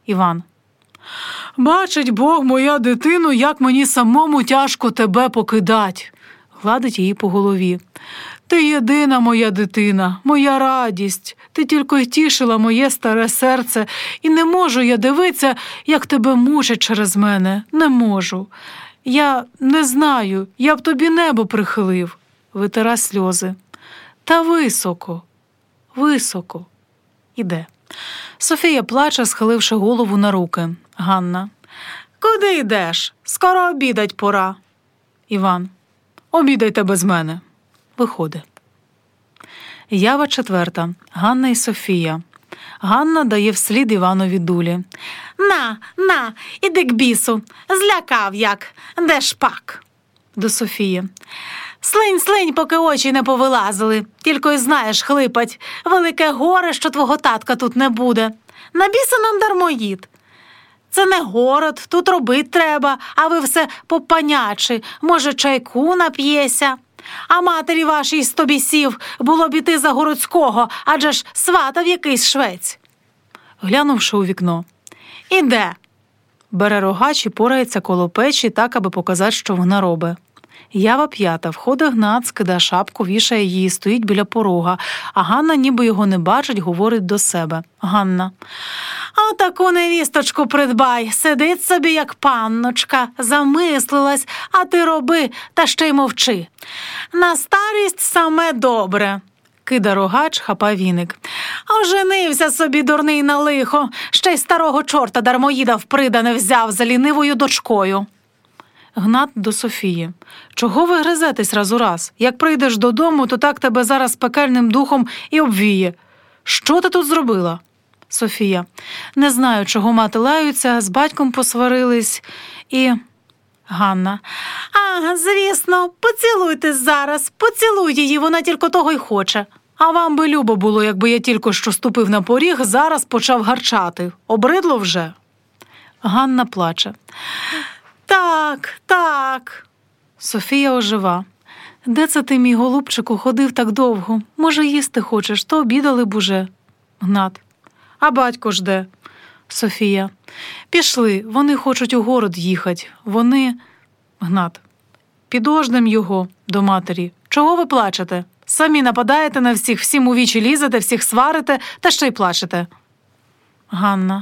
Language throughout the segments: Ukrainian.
Іван. Бачить Бог, моя дитину, як мені самому тяжко тебе покидать. Гладить її по голові. Ти єдина моя дитина, моя радість. Ти тільки й тішила моє старе серце, і не можу я дивитися, як тебе мучать через мене. Не можу. Я не знаю, я б тобі небо прихилив. Витира сльози. Та високо, високо. Іде. Софія плаче, схиливши голову на руки. Ганна. Куди йдеш? Скоро обідать пора. Іван. Обідайте без мене. Виходить. Ява 4. Ганна і Софія. Ганна дає вслід Іванові дулі. На, іди к бісу. Злякав як. Де ж пак? До Софії. Слинь, поки очі не повилазили. Тільки й знаєш, хлипать. Велике горе, що твого татка тут не буде. На біса нам дармоїд. Це не город, тут робить треба, а ви все попанячи. Може, чайку нап'єся? А матері вашій 100 бісів було б іти за городського, адже ж сватав якийсь швець. Глянувши у вікно. Іде. Бере рогач і порається коло печі так, аби показати, що вона робить. Ява 5. Входить Гнат, скидає шапку, вішає її, стоїть біля порога, а Ганна, ніби його не бачить, говорить до себе. Ганна. Отаку невісточку придбай, сидить собі, як панночка, замислилась, а ти роби, та ще й мовчи. На старість саме добре. Кида рогач, хапа віник. Оженився собі дурний на лихо, ще й старого чорта дармоїда впридане взяв за лінивою дочкою. Гнат до Софії. Чого ви гризетесь раз у раз? Як прийдеш додому, то так тебе зараз пекельним духом і обвіє. Що ти тут зробила? Софія. Не знаю, чого мати лаються, з батьком посварились і... Ганна. Звісно, поцілуйтесь зараз, поцілуй її, вона тільки того й хоче. А вам би любо було, якби я тільки що ступив на поріг, зараз почав гарчати. Обридло вже? Ганна плаче. Так. Софія ожива. Де це ти, мій голубчику, ходив так довго? Може, їсти хочеш, то обідали б уже. Гнат. А батько ж де? Софія. Пішли, вони хочуть у город їхать. Вони... Гнат. Підождем його до матері. Чого ви плачете? Самі нападаєте на всіх, всім у вічі лізете, всіх сварите, та ще й плачете. Ганна.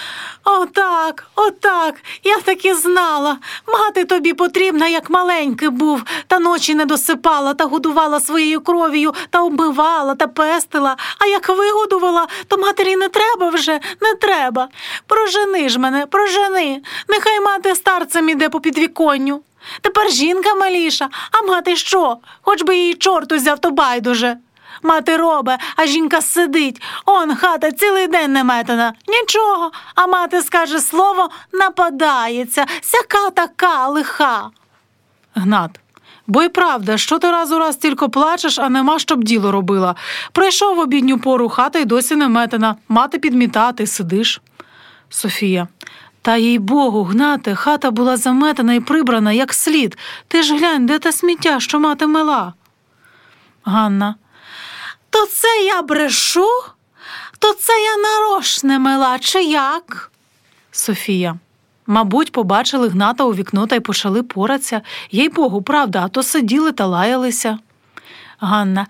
Отак, я так і знала. Мати тобі потрібна, як маленький був, та ночі не досипала, та годувала своєю кров'ю, та обмивала, та пестила. А як вигодувала, то матері не треба вже, не треба. Прожени ж мене, прожени. Нехай мати старцем іде по підвіконню. Тепер жінка маліша, а мати що? Хоч би її чорт узяв, то байдуже. Мати робе, а жінка сидить. Он хата цілий день не метана. Нічого, а мати скаже слово, нападається. Сяка така лиха. Гнат. Бо й правда, що ти раз у раз тільки плачеш, а нема, щоб діло робила. Прийшов в обідню пору, хата й досі не метана. Мати підмітати, сидиш. Софія. Та їй-богу, Гнате, хата була заметана і прибрана, як слід. Ти ж глянь, де те сміття, що мати мила. Ганна. То це я брешу? То це я нарошне мила, чи як? Софія. Мабуть, побачили Гната у вікно та й почали поратися. Їй-богу, правда, а то сиділи та лаялися. Ганна.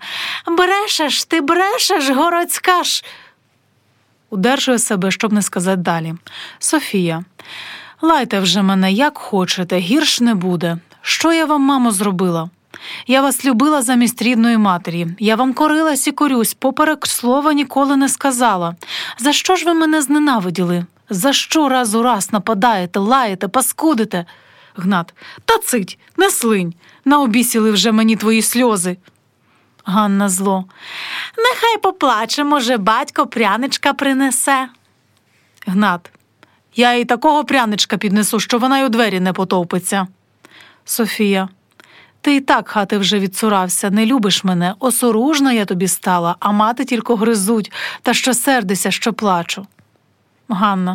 Брешеш, городська ж. Удержує себе, щоб не сказати далі. Софія. Лайте вже мене, як хочете, гірш не буде. Що я вам, мамо, зробила? Я вас любила замість рідної матері. Я вам корилась і корюсь, поперек слова ніколи не сказала. За що ж ви мене зненавиділи? За що раз у раз нападаєте, лаєте, паскудите? Гнат. Та цить, не слинь. Наобісіли вже мені твої сльози. Ганна зло. Нехай поплаче, може, батько пряничка принесе. Гнат. Я їй такого пряничка піднесу, що вона й у двері не потовпиться. Софія. Ти і так хати вже відцурався, не любиш мене, осоружна я тобі стала, а мати тільки гризуть, та що сердися, що плачу. Ганна.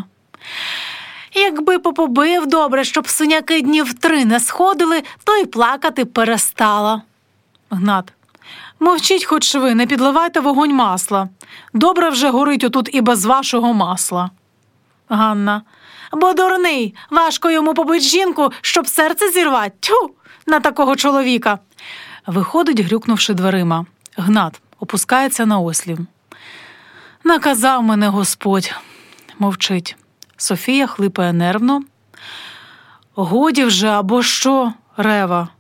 Якби попобив добре, щоб синяки днів 3 не сходили, то й плакати перестала. Гнат. Мовчіть хоч ви, не підливайте вогонь масла. Добре вже горить отут і без вашого масла. Ганна. Бо дурний, важко йому побить жінку, щоб серце зірвать. Тьфу, на такого чоловіка. Виходить, грюкнувши дверима. Гнат опускається на ослів. Наказав мене Господь. Мовчить. Софія хлипає нервно. Годі вже, або що, Рева.